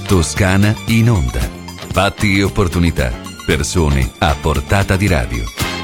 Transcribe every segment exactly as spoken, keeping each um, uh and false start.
Toscana in onda. Fatti e opportunità. Persone a portata di radio.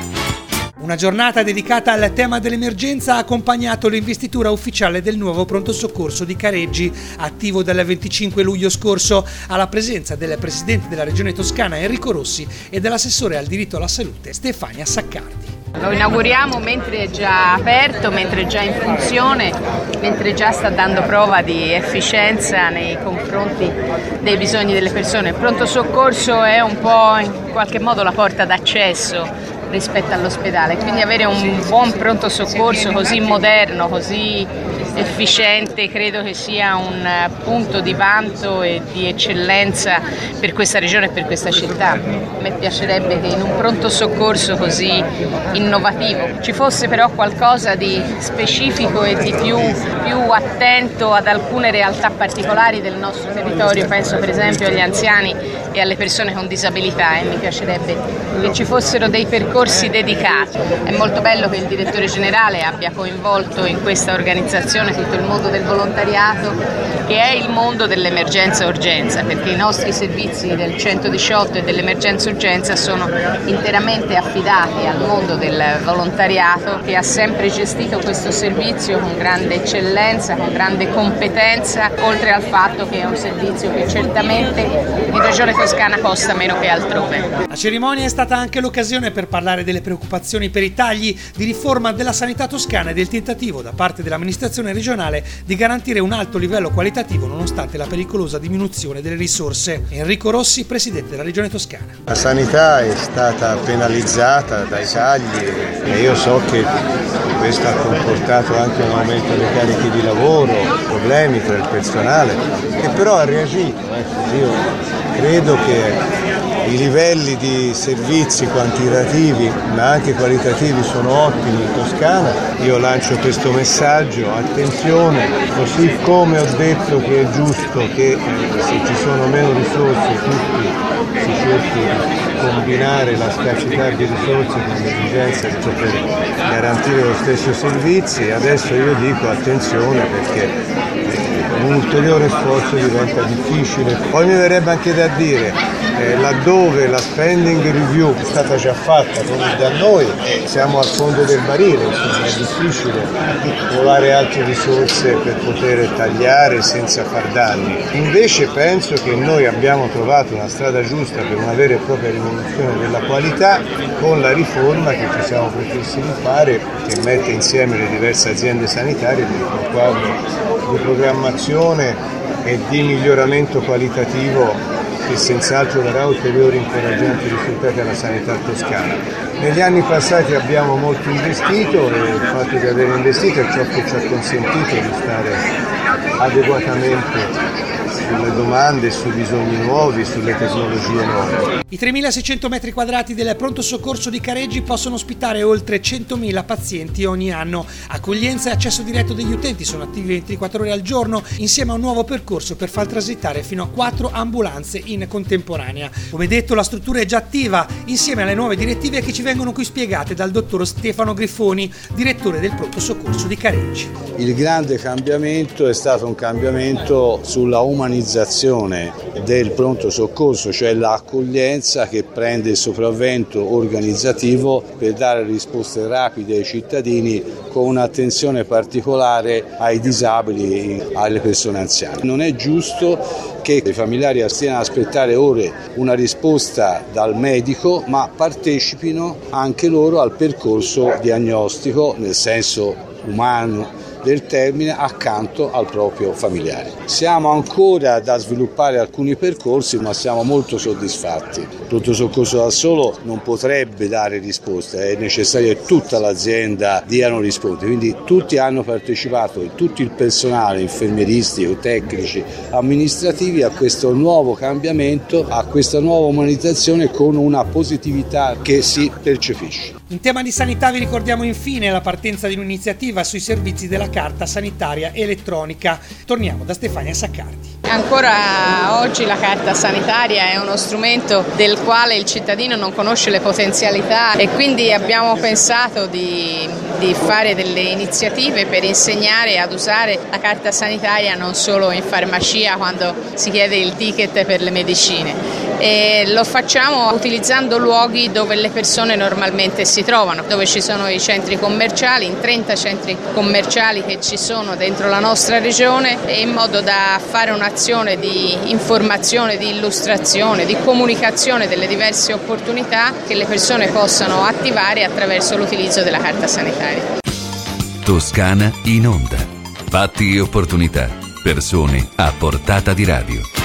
Una giornata dedicata al tema dell'emergenza ha accompagnato l'investitura ufficiale del nuovo pronto soccorso di Careggi, attivo dal venticinque luglio scorso, alla presenza del presidente della regione Toscana Enrico Rossi e dell'assessore al diritto alla salute Stefania Saccardi. Lo inauguriamo mentre è già aperto, mentre è già in funzione, mentre già sta dando prova di efficienza nei confronti dei bisogni delle persone. Il pronto soccorso è un po' in qualche modo la porta d'accesso rispetto all'ospedale, quindi avere un buon pronto soccorso così moderno, così efficiente, credo che sia un punto di vanto e di eccellenza per questa regione e per questa città. A me piacerebbe che in un pronto soccorso così innovativo ci fosse però qualcosa di specifico e di più, più attento ad alcune realtà particolari del nostro territorio, penso per esempio agli anziani e alle persone con disabilità, e mi piacerebbe che ci fossero dei percorsi dedicati. È molto bello che il direttore generale abbia coinvolto in questa organizzazione tutto il mondo del volontariato, che è il mondo dell'emergenza-urgenza, perché i nostri servizi del centodiciotto e dell'emergenza-urgenza sono interamente affidati al mondo del volontariato, che ha sempre gestito questo servizio con grande eccellenza, con grande competenza, oltre al fatto che è un servizio che certamente in Regione Toscana costa meno che altrove. La cerimonia è stata anche l'occasione per parlare delle preoccupazioni per i tagli di riforma della sanità toscana e del tentativo da parte dell'amministrazione regionale di garantire un alto livello qualitativo nonostante la pericolosa diminuzione delle risorse. Enrico Rossi, presidente della regione Toscana. La sanità è stata penalizzata dai tagli e io so che questo ha comportato anche un aumento dei carichi di lavoro, problemi per il personale, che però ha reagito. Io credo che i livelli di servizi quantitativi ma anche qualitativi sono ottimi in Toscana. Io lancio questo messaggio: attenzione, così come ho detto che è giusto che se ci sono meno risorse tutti si cerchi di combinare la scarsità di risorse con l'esigenza di poter garantire lo stesso servizio, adesso io dico attenzione perché un ulteriore sforzo diventa difficile. Poi mi verrebbe anche da dire, eh, laddove la spending review è stata già fatta come da noi, siamo al fondo del barile, insomma è difficile trovare altre risorse per poter tagliare senza far danni. Invece penso che noi abbiamo trovato una strada giusta per una vera e propria rivoluzione della qualità con la riforma che ci siamo prefissi di fare, che mette insieme le diverse aziende sanitarie dentro un quadro di programmazione e di miglioramento qualitativo che senz'altro darà ulteriori incoraggianti risultati alla sanità toscana. Negli anni passati abbiamo molto investito e il fatto di aver investito è ciò che ci ha consentito di stare adeguatamente sulle domande, sui bisogni nuovi, sulle tecnologie nuove. I tremilaseicento metri quadrati del pronto soccorso di Careggi possono ospitare oltre centomila pazienti ogni anno. Accoglienza e accesso diretto degli utenti sono attivi ventiquattro ore al giorno, insieme a un nuovo percorso per far transitare fino a quattro ambulanze in contemporanea. Come detto, la struttura è già attiva, insieme alle nuove direttive che ci vengono qui spiegate dal dottor Stefano Grifoni, direttore del pronto soccorso di Careggi. Il grande cambiamento è stato un cambiamento sulla umanizzazione del pronto soccorso, cioè l'accoglienza che prende il sopravvento organizzativo per dare risposte rapide ai cittadini con un'attenzione particolare ai disabili e alle persone anziane. Non è giusto che i familiari stiano ad aspettare ore una risposta dal medico, ma partecipino anche loro al percorso diagnostico nel senso umano del termine accanto al proprio familiare. Siamo ancora da sviluppare alcuni percorsi, ma siamo molto soddisfatti. Il pronto soccorso da solo non potrebbe dare risposte, è necessario che tutta l'azienda diano risposte, quindi tutti hanno partecipato, tutto il personale infermieristico, tecnici, amministrativi a questo nuovo cambiamento, a questa nuova umanizzazione con una positività che si percepisce. In tema di sanità vi ricordiamo infine la partenza di un'iniziativa sui servizi della carta sanitaria elettronica. Torniamo da Stefania Saccardi. Ancora oggi la carta sanitaria è uno strumento del quale il cittadino non conosce le potenzialità e quindi abbiamo pensato di, di fare delle iniziative per insegnare ad usare la carta sanitaria non solo in farmacia quando si chiede il ticket per le medicine. E lo facciamo utilizzando luoghi dove le persone normalmente si trovano, dove ci sono i centri commerciali, in trenta centri commerciali che ci sono dentro la nostra regione, e in modo da fare un'azione di informazione, di illustrazione, di comunicazione delle diverse opportunità che le persone possano attivare attraverso l'utilizzo della carta sanitaria. Toscana in onda. Fatti e opportunità. Persone a portata di radio.